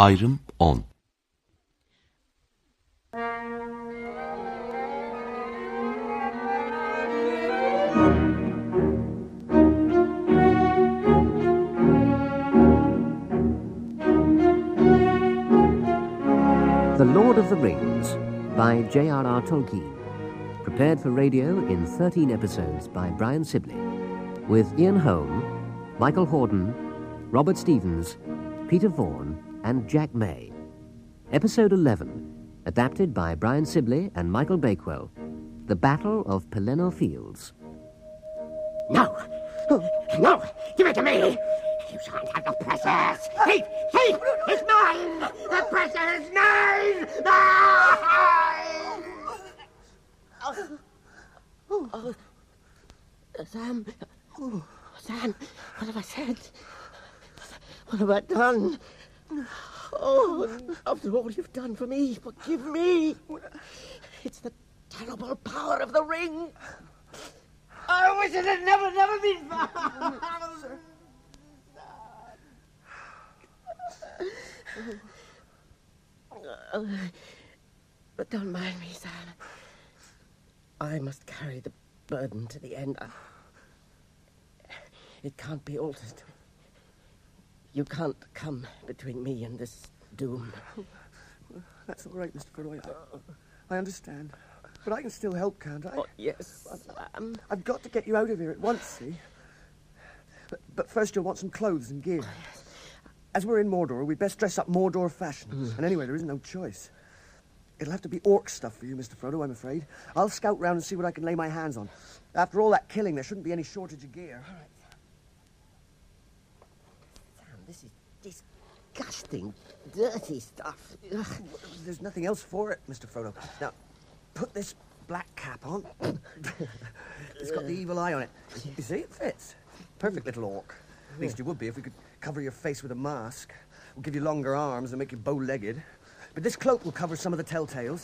Ayrım 10. The Lord of the Rings by J.R.R. Tolkien. Prepared for radio in 13 episodes by Brian Sibley. With Ian Holm, Michael Hordern, Robert Stevens, Peter Vaughan and Jack May. Episode 11, adapted by Brian Sibley and Michael Bakewell. The Battle of Pelennor Fields. No! No! Give it to me! You shan't have the precious! Thief! Thief! It's mine! The precious is mine! Sam. Sam, what have I said? What have I done? Oh, after all you've done for me, forgive me. It's the terrible power of the ring. I wish it had never been found. But don't mind me, Sam. I must carry the burden to the end. It can't be altered. You can't come between me and this doom. That's all right, Mr. Furroy. I understand. But I can still help, can't I? Oh, yes, Sam. I've got to get you out of here at once, see? But first you'll want some clothes and gear. As we're in Mordor, we'd best dress up Mordor fashion. And anyway, there isn't no choice. It'll have to be orc stuff for you, Mr. Frodo, I'm afraid. I'll scout round and see what I can lay my hands on. After all that killing, there shouldn't be any shortage of gear. All right. Sam, this is disgusting, dirty stuff. Ugh. There's nothing else for it, Mr. Frodo. Now, put this black cap on. It's got the evil eye on it. You see, it fits. Perfect little orc. At least you would be if we could cover your face with a mask. We'll give you longer arms and make you bow-legged. But this cloak will cover some of the telltales.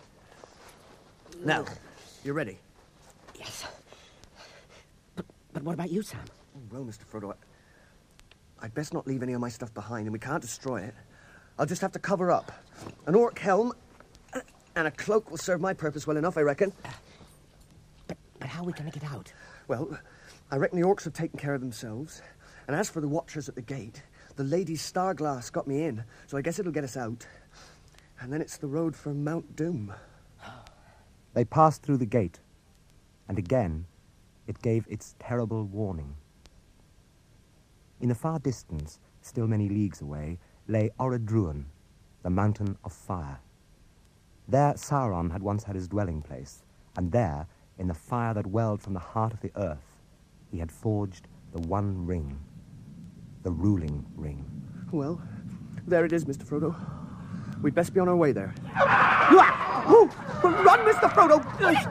Now, you ready? Yes. But what about you, Sam? Well, Mr. Frodo, I'd best not leave any of my stuff behind, and we can't destroy it. I'll just have to cover up. An orc helm and a cloak will serve my purpose well enough, I reckon. But how are we going to get out? Well, I reckon the orcs have taken care of themselves. And as for the watchers at the gate, the Lady's Starglass got me in, so I guess it'll get us out. And then it's the road for Mount Doom. They passed through the gate, and again it gave its terrible warning. In the far distance, still many leagues away, lay Orodruin, the mountain of fire. There Sauron had once had his dwelling place, and there, in the fire that welled from the heart of the earth, he had forged the one ring, the ruling ring. Well, there it is, Mr. Frodo. We'd best be on our way there. Oh, run, Mr. Frodo!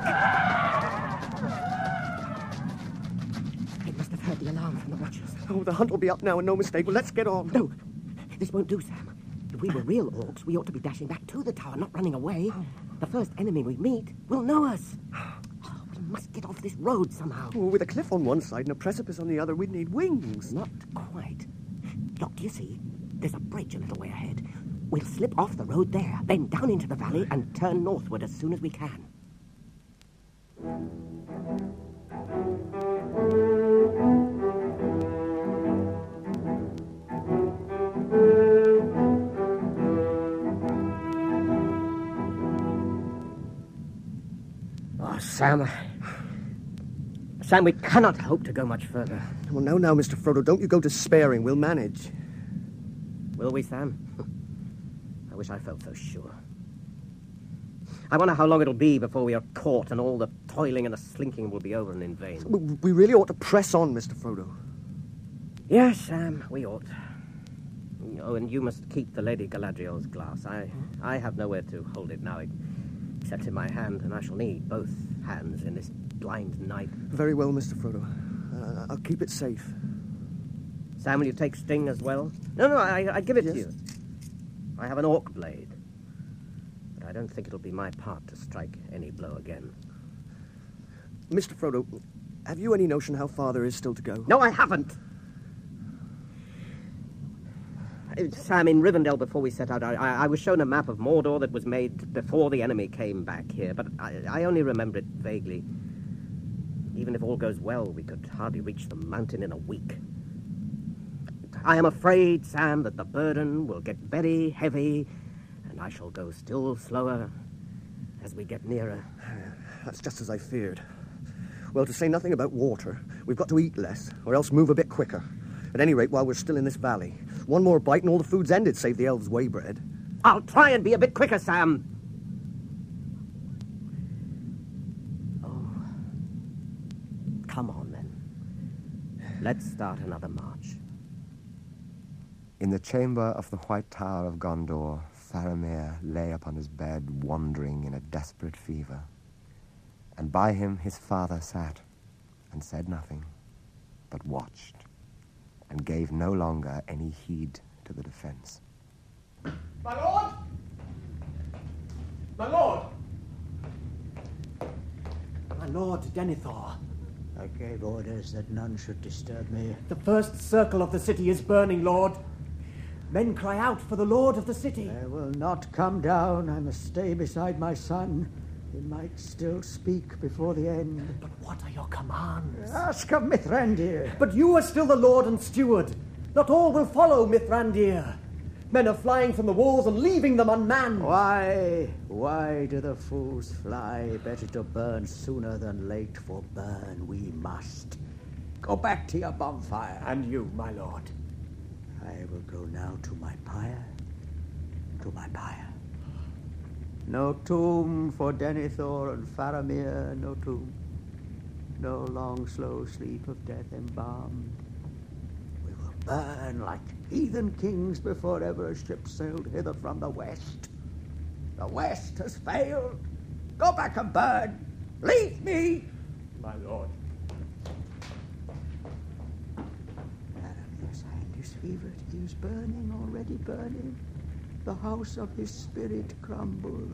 It must have heard the alarm from the watchers. Oh, the hunt will be up now and no mistake. Well, let's get on. No, this won't do, Sam. If we were real orcs, we ought to be dashing back to the tower, not running away. The first enemy we meet will know us. Oh, we must get off this road somehow. Well, with a cliff on one side and a precipice on the other, we'd need wings. Not quite. Look, do you see? There's a bridge a little way ahead. We'll slip off the road there, then down into the valley and turn northward as soon as we can. Oh, Sam, we cannot hope to go much further. Well, now, Mr. Frodo, don't you go despairing. We'll manage. Will we, Sam? I wish I felt so sure. I wonder how long it'll be before we are caught and all the toiling and the slinking will be over and in vain. We really ought to press on, Mr. Frodo. Yes, Sam, we ought. Oh, and you must keep the Lady Galadriel's glass. I have nowhere to hold it now, except in my hand, and I shall need both hands in this blind night. Very well, Mr. Frodo. I'll keep it safe. Sam, will you take Sting as well? No, I give it to you. I have an orc blade. But I don't think it'll be my part to strike any blow again. Mr. Frodo, have you any notion how far there is still to go? No, I haven't. Sam, in Rivendell, before we set out, I was shown a map of Mordor that was made before the enemy came back here, but I only remember it vaguely. Even if all goes well, we could hardly reach the mountain in a week. I am afraid, Sam, that the burden will get very heavy, and I shall go still slower as we get nearer. That's just as I feared. Well, to say nothing about water, we've got to eat less, or else move a bit quicker. At any rate, while we're still in this valley. One more bite and all the food's ended, save the elves' way bread. I'll try and be a bit quicker, Sam. Oh. Come on, then. Let's start another march. In the chamber of the White Tower of Gondor, Faramir lay upon his bed, wandering in a desperate fever. And by him his father sat, and said nothing, but watched, and gave no longer any heed to the defense. My lord! My lord! My lord, Denethor. I gave orders that none should disturb me. The first circle of the city is burning, Lord. Men cry out for the lord of the city. I will not come down. I must stay beside my son. He might still speak before the end. But what are your commands? Ask of Mithrandir. But you are still the lord and steward. Not all will follow Mithrandir. Men are flying from the walls and leaving them unmanned. Why? Why do the fools fly? Better to burn sooner than late, for burn we must. Go back to your bonfire. And you, my lord. I will go now to my pyre. To my pyre. No tomb for Denethor and Faramir, no tomb. No long, slow sleep of death embalmed. We will burn like heathen kings before ever a ship sailed hither from the west. The west has failed. Go back and burn. Leave me. My lord. Faramir's hand is fevered. He is burning, already burning. The house of his spirit crumbles.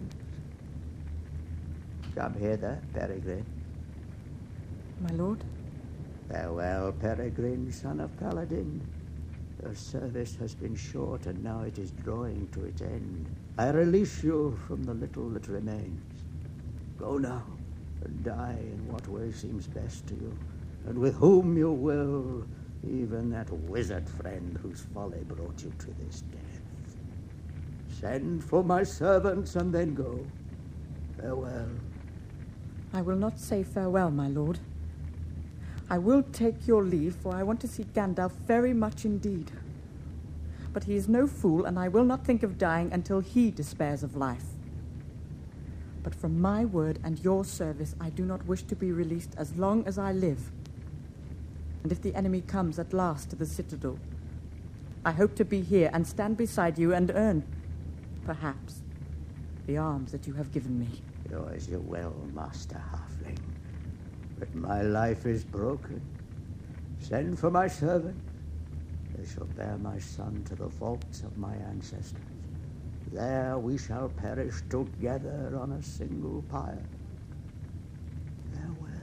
Come hither, Peregrine. My lord? Farewell, Peregrine, son of Paladin. Your service has been short, and now it is drawing to its end. I release you from the little that remains. Go now, and die in what way seems best to you, and with whom you will, even that wizard friend whose folly brought you to this death. Send for my servants, and then go. Farewell. I will not say farewell, my lord. I will take your leave, for I want to see Gandalf very much indeed. But he is no fool, and I will not think of dying until he despairs of life. But from my word and your service, I do not wish to be released as long as I live. And if the enemy comes at last to the citadel, I hope to be here and stand beside you and earn, perhaps, the arms that you have given me. Yours your will, Master Halfling. But my life is broken. Send for my servant. They shall bear my son to the vaults of my ancestors. There we shall perish together on a single pyre. Farewell.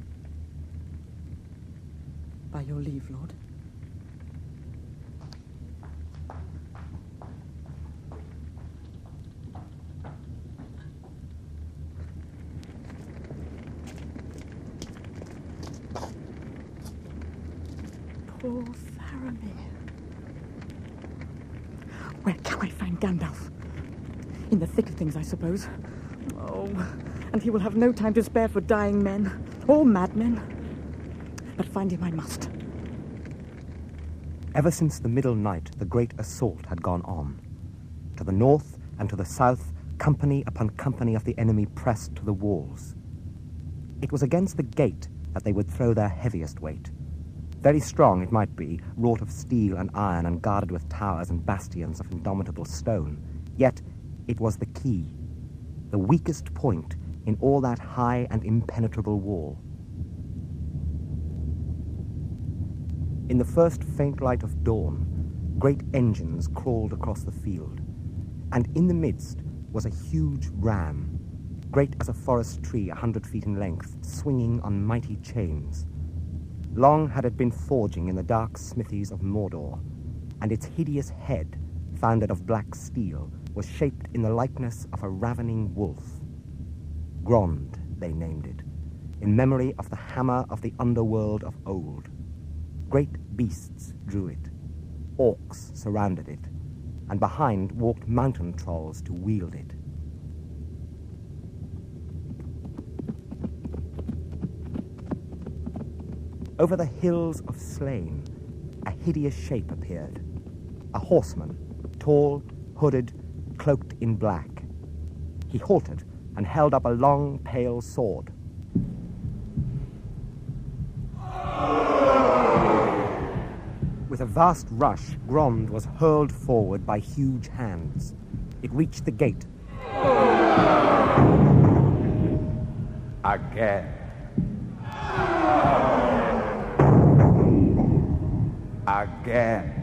By your leave, Lord. Poor Faramir. Where can I find Gandalf? In the thick of things, I suppose. Oh, and he will have no time to spare for dying men or madmen. But find him I must. Ever since the middle night, the great assault had gone on. To the north and to the south, company upon company of the enemy pressed to the walls. It was against the gate that they would throw their heaviest weight. Very strong it might be, wrought of steel and iron and guarded with towers and bastions of indomitable stone. Yet it was the key, the weakest point in all that high and impenetrable wall. In the first faint light of dawn, great engines crawled across the field, and in the midst was a huge ram, great as a forest tree 100 feet in length, swinging on mighty chains. Long had it been forging in the dark smithies of Mordor, and its hideous head founded of black steel, was shaped in the likeness of a ravening wolf. Grond, they named it, in memory of the hammer of the underworld of old. Great beasts drew it. Orcs surrounded it, and behind walked mountain trolls to wield it. Over the hills of slain, a hideous shape appeared. A horseman, tall, hooded, cloaked in black. He halted and held up a long, pale sword. With a vast rush, Grond was hurled forward by huge hands. It reached the gate. Again. Again.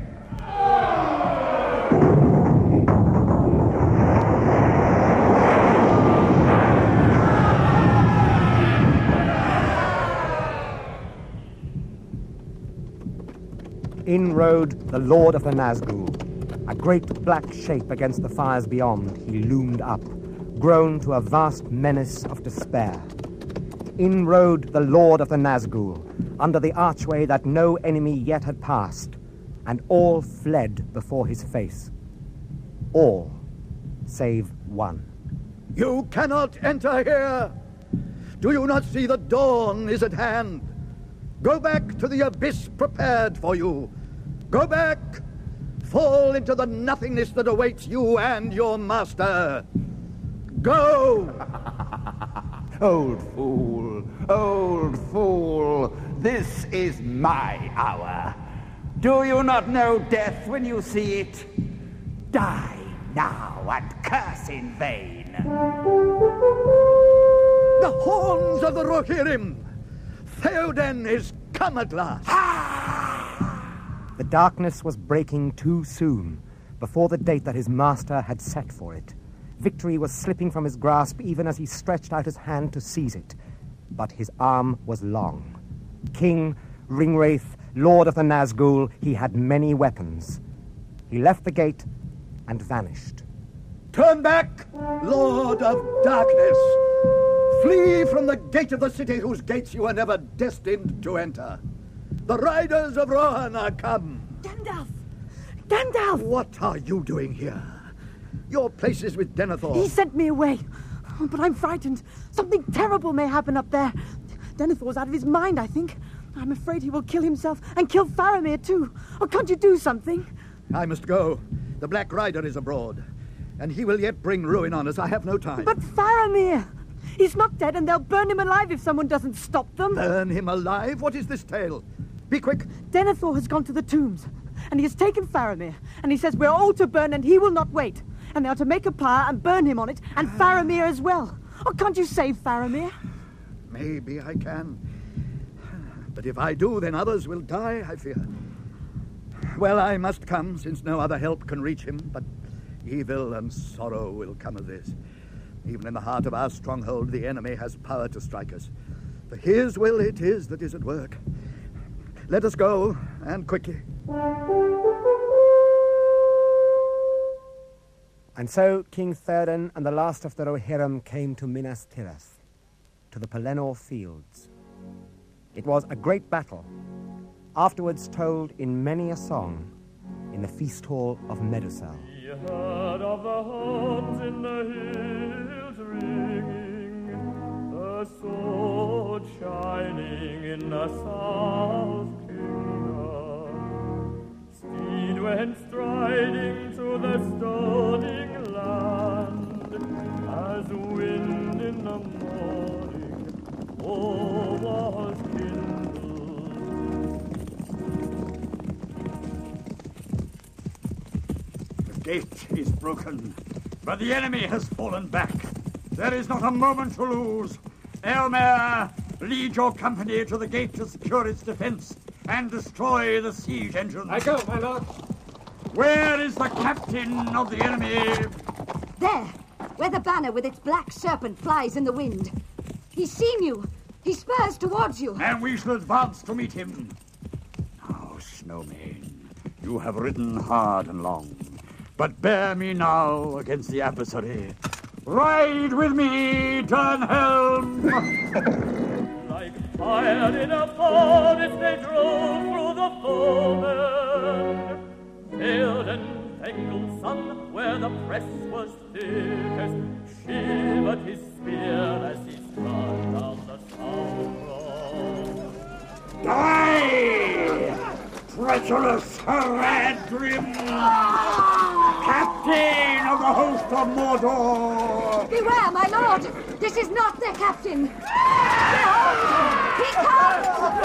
In rode the Lord of the Nazgul. A great black shape against the fires beyond, he loomed up, grown to a vast menace of despair. In rode the Lord of the Nazgul, under the archway that no enemy yet had passed, and all fled before his face. All, save one. You cannot enter here! Do you not see the dawn is at hand? Go back to the abyss prepared for you. Go back! Fall into the nothingness that awaits you and your master. Go! Old fool, this is my hour. Do you not know death when you see it? Die now and curse in vain. The horns of the Rohirrim! Theoden is come at last! The darkness was breaking too soon, before the date that his master had set for it. Victory was slipping from his grasp even as he stretched out his hand to seize it. But his arm was long. King, Ringwraith, Lord of the Nazgul, he had many weapons. He left the gate and vanished. Turn back, Lord of Darkness! Flee from the gate of the city whose gates you were never destined to enter. The riders of Rohan are come. Gandalf! Gandalf! What are you doing here? Your place is with Denethor. He sent me away. Oh, but I'm frightened. Something terrible may happen up there. Denethor's out of his mind, I think. I'm afraid he will kill himself and kill Faramir too. Oh, can't you do something? I must go. The Black Rider is abroad, and he will yet bring ruin on us. I have no time. But Faramir! He's not dead, and they'll burn him alive if someone doesn't stop them. Burn him alive? What is this tale? Be quick. Denethor has gone to the tombs, and he has taken Faramir, and he says we're all to burn, and he will not wait. And they are to make a pyre and burn him on it, and Faramir as well. Oh, can't you save Faramir? Maybe I can. But if I do, then others will die, I fear. Well, I must come, since no other help can reach him, but evil and sorrow will come of this. Even in the heart of our stronghold, the enemy has power to strike us. For his will it is that is at work. Let us go, and quickly. And so King Theoden and the last of the Rohirrim came to Minas Tirith, to the Pelennor fields. It was a great battle, afterwards told in many a song in the feast hall of Medusel. He heard of the horns in the hills ringing, the sword shining in the south kingdom. Steed went striding to the stoning land, as wind in the morning, war was kindled. The gate is broken, but the enemy has fallen back. There is not a moment to lose. Elmer, lead your company to the gate to secure its defense and destroy the siege engines. I go, my lord. Where is the captain of the enemy? There, where the banner with its black serpent flies in the wind. He's seen you. He spurs towards you. And we shall advance to meet him. Now, Snowmane, you have ridden hard and long. But bear me now against the adversary. Ride with me, Durnhelm! Like fire in a forest they drove through the foemen. Field and tangled sun, where the press was thickest, shivered his spear as he struck down the south road. Die! Treacherous Haradrim! Captain of the host of Mordor! Beware, my lord! This is not their captain! Behold! He comes!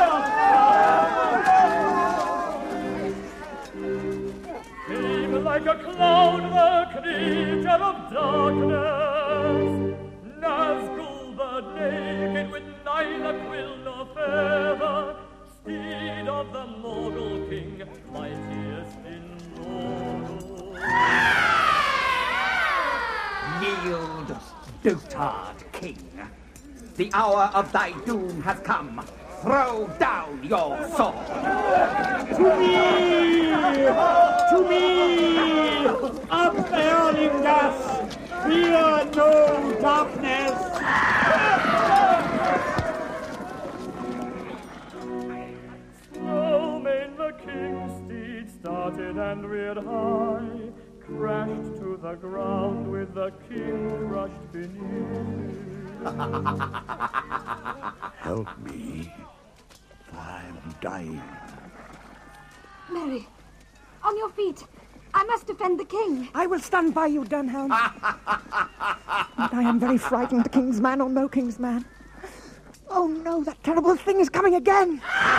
Came like a cloud the creature of darkness, Nazgul bird naked with neither quill nor feather, steed of the Morgul king, mightiest in Mordor. Yield, dotard king. The hour of thy doom has come. Throw down your sword. To me! To me! Up, Erlingas! Fear no darkness! Snowmain the king's steed started and reared high, crashed to the ground with the king crushed beneath. Help me. I'm dying. Mary, on your feet. I must defend the king. I will stand by you, Durnhelm. But I am very frightened, king's man or no king's man. Oh no, that terrible thing is coming again.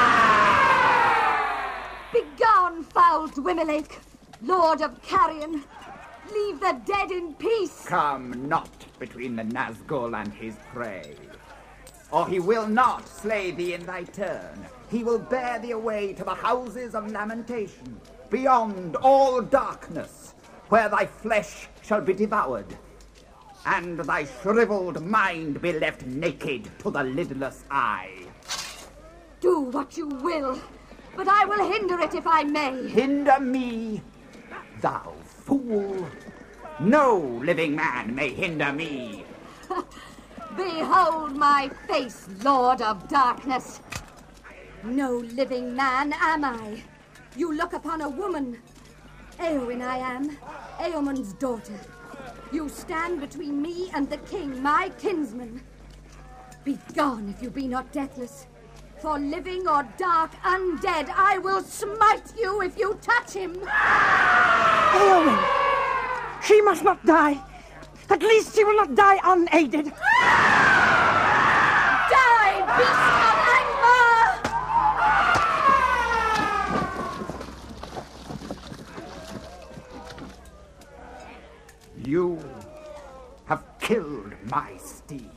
Begone, foul Dwimmerlake, lord of Carrion. Leave the dead in peace. Come not between the Nazgul and his prey, or he will not slay thee in thy turn. He will bear thee away to the houses of lamentation, beyond all darkness, where thy flesh shall be devoured, and thy shriveled mind be left naked to the lidless eye. Do what you will, but I will hinder it if I may. Hinder me, thou fool. No living man may hinder me. Behold my face, Lord of Darkness. No living man am I. You look upon a woman. Eowyn I am, Eomon's daughter. You stand between me and the king, my kinsman. Begone if you be not deathless. For living or dark undead, I will smite you if you touch him. Eowyn! She must not die. At least she will not die unaided. Die, beast of Angmar! You have killed my steed.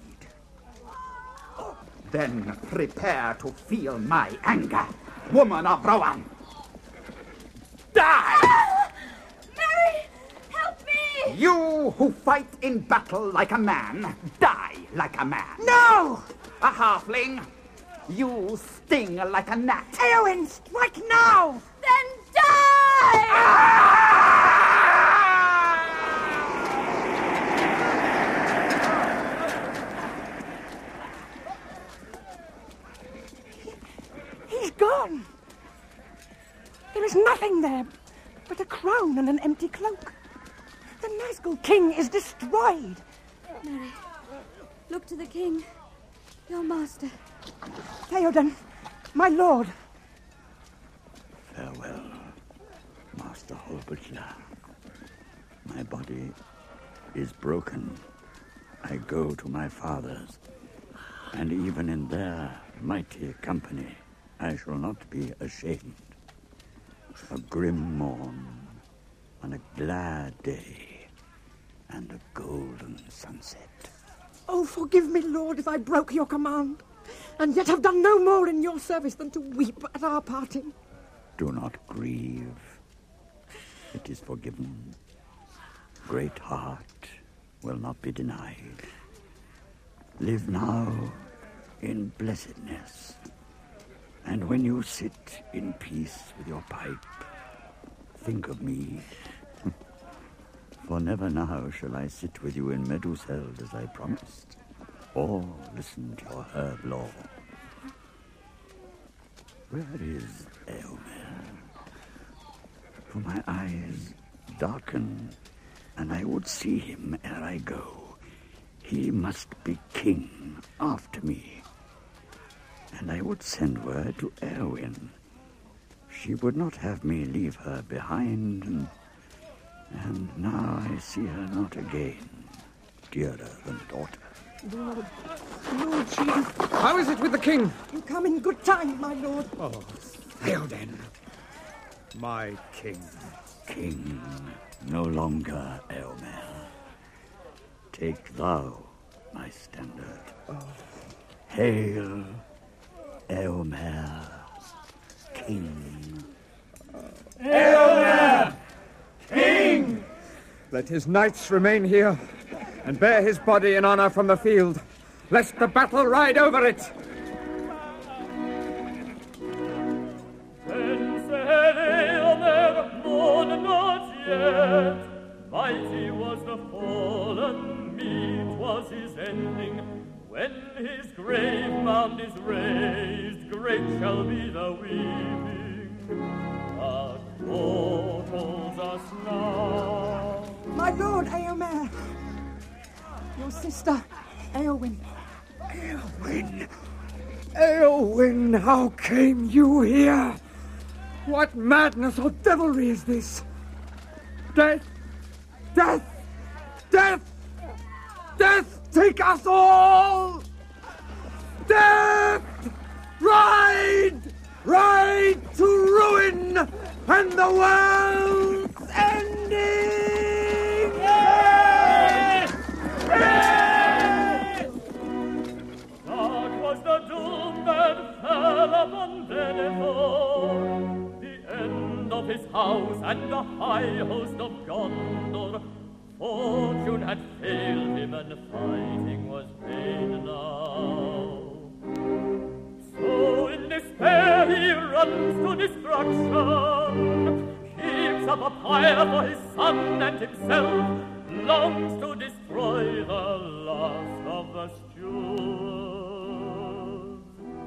Then prepare to feel my anger, woman of Rohan. Die! Mary, help me! You who fight in battle like a man, die like a man. No! A halfling, you sting like a gnat. Eowyn, strike now! Then die! He's gone. There is nothing there but a crown and an empty cloak. The Nazgul king is destroyed. Mary, look to the king, your master. Theoden, my lord. Farewell, Master Holbutler. My body is broken. I go to my fathers, and even in their mighty company, I shall not be ashamed. A grim morn, on a glad day, and a golden sunset. Oh, forgive me, Lord, if I broke your command, and yet have done no more in your service than to weep at our parting. Do not grieve. It is forgiven. Great heart will not be denied. Live now in blessedness. And when you sit in peace with your pipe, think of me. For never now shall I sit with you in Meduseld as I promised, or listen to your herb lore. Where is Eomer? For my eyes darken, and I would see him ere I go. He must be king after me. And I would send word to Erwin. She would not have me leave her behind, and now I see her not again, dearer than daughter. Lord, she... How is it with the king? You come in good time, my lord. Oh, Theoden, my king. King, no longer, Eomer. Take thou my standard. Hail, Eomer, king. Eomer, king! Let his knights remain here and bear his body in honor from the field, lest the battle ride over it. Then said Eomer, mourn not yet. Mighty was the fallen, meet was his ending. When his grave mound is raised, great shall be the weeping. But mortals us now. My lord Eomer, your sister, Eowyn. Eowyn? Eowyn, how came you here? What madness or devilry is this? Death! Death! Death! Death! Take us all! Death! Ride! Ride to ruin and the world's ending! Yes! Yes! Dark was the doom that fell upon Denethor, the end of his house and the high host of Gondor. Fortune had failed him and fighting was vain now. So in despair he runs to destruction, keeps up a pyre for his son and himself, longs to destroy the last of the stewards.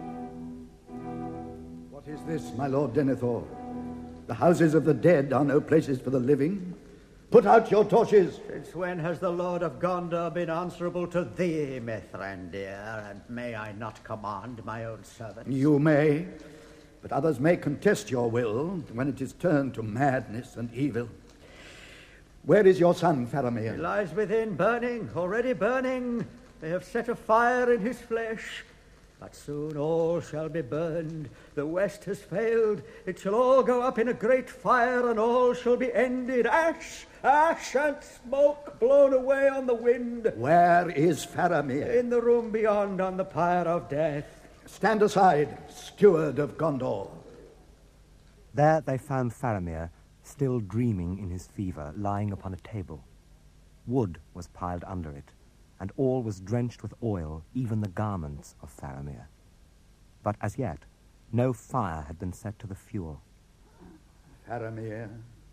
What is this, my lord Denethor? The houses of the dead are no places for the living. Put out your torches. Since when has the Lord of Gondor been answerable to thee, Mithrandir, and may I not command my own servants? You may, but others may contest your will when it is turned to madness and evil. Where is your son, Faramir? He lies within, burning, already burning. They have set a fire in his flesh. But soon all shall be burned. The west has failed. It shall all go up in a great fire, and all shall be ended. Ash, ash, and smoke blown away on the wind. Where is Faramir? In the room beyond, on the pyre of death. Stand aside, steward of Gondor. There they found Faramir, still dreaming in his fever, lying upon a table. Wood was piled under it, and all was drenched with oil, even the garments of Faramir. But as yet, no fire had been set to the fuel. Faramir.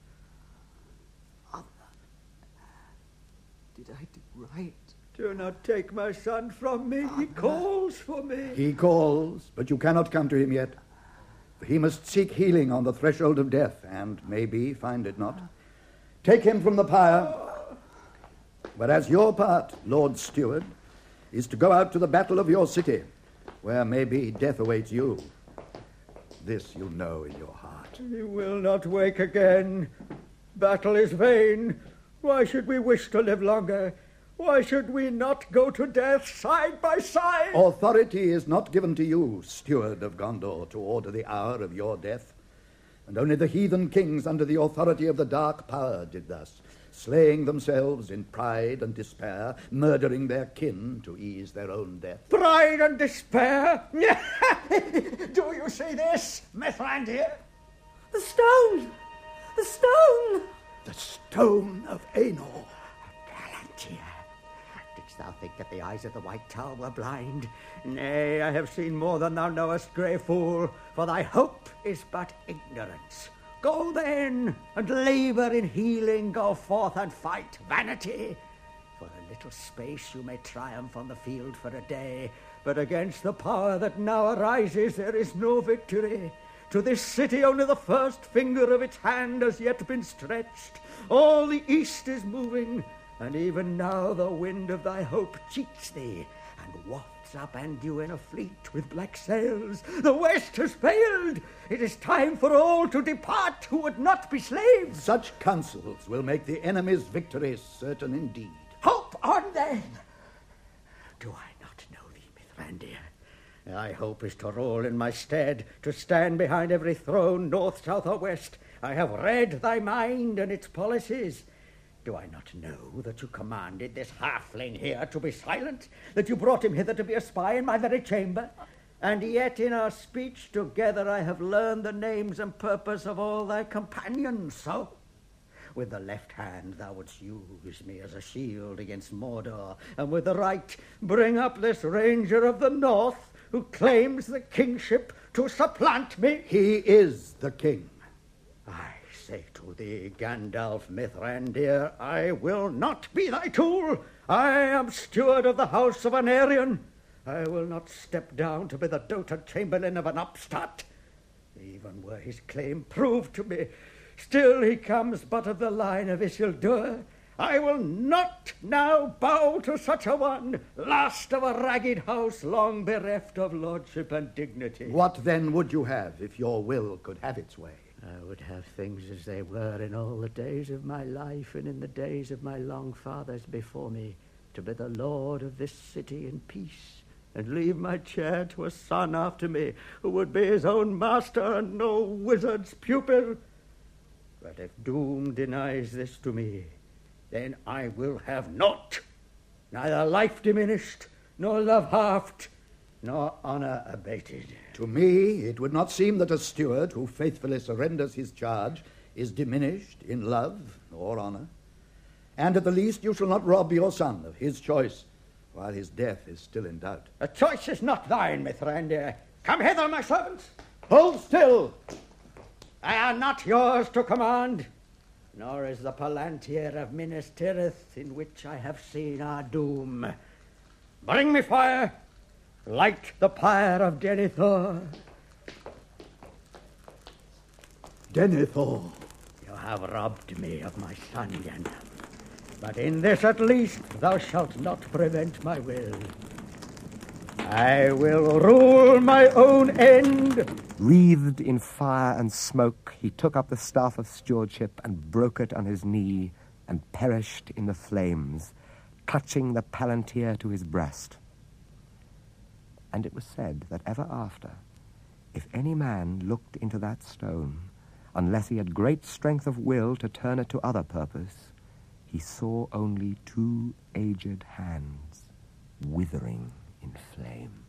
Did I do right? Do not take my son from me. He calls for me. He calls, but you cannot come to him yet. For he must seek healing on the threshold of death, and maybe find it not. Take him from the pyre. Whereas your part, Lord Steward, is to go out to the battle of your city, where maybe death awaits you. This you know in your heart. He will not wake again. Battle is vain. Why should we wish to live longer? Why should we not go to death side by side? Authority is not given to you, Steward of Gondor, to order the hour of your death. And only the heathen kings under the authority of the Dark Power did thus, slaying themselves in pride and despair, murdering their kin to ease their own death. Pride and despair? Do you see this, Mithrandir? The stone! The stone! The stone of Aenor. Palantir. Didst thou think that the eyes of the White Tower were blind? Nay, I have seen more than thou knowest, grey fool, for thy hope is but ignorance. Go then, and labour in healing, go forth and fight vanity. For a little space you may triumph on the field for a day, but against the power that now arises there is no victory. To this city only the first finger of its hand has yet been stretched. All the east is moving, and even now the wind of thy hope cheats thee, and wafts up and you in a fleet with black sails. The west has failed. It is time for all to depart who would not be slaves. Such counsels will make the enemy's victory certain indeed. Hope on then! Do I not know thee, Mithrandir? Thy hope is to rule in my stead, to stand behind every throne, north, south, or west. I have read thy mind and its policies. Do I not know that you commanded this halfling here to be silent, that you brought him hither to be a spy in my very chamber? And yet in our speech together I have learned the names and purpose of all thy companions, so... With the left hand thou wouldst use me as a shield against Mordor, and with the right bring up this ranger of the north who claims the kingship to supplant me. He is the king. I say to thee, Gandalf Mithrandir, I will not be thy tool. I am steward of the house of Anarion. I will not step down to be the dotard chamberlain of an upstart. Even were his claim proved to me, still he comes but of the line of Isildur. I will not now bow to such a one, last of a ragged house long bereft of lordship and dignity. What then would you have if your will could have its way? I would have things as they were in all the days of my life and in the days of my long fathers before me, to be the lord of this city in peace, and leave my chair to a son after me, who would be his own master and no wizard's pupil. But if doom denies this to me, then I will have naught, neither life diminished, nor love halved, nor honour abated. To me, it would not seem that a steward who faithfully surrenders his charge is diminished in love or honour. And at the least you shall not rob your son of his choice while his death is still in doubt. The choice is not thine, Mithrandir. Come hither, my servants. Hold still! They are not yours to command, nor is the Palantir of Minas Tirith, in which I have seen our doom. Bring me fire, light the pyre of Denethor. Denethor. You have robbed me of my son, Gandalf, but in this at least thou shalt not prevent my will. I will rule my own end. Wreathed in fire and smoke, he took up the staff of stewardship and broke it on his knee and perished in the flames, clutching the Palantir to his breast. And it was said that ever after, if any man looked into that stone, unless he had great strength of will to turn it to other purpose, he saw only two aged hands withering in flame.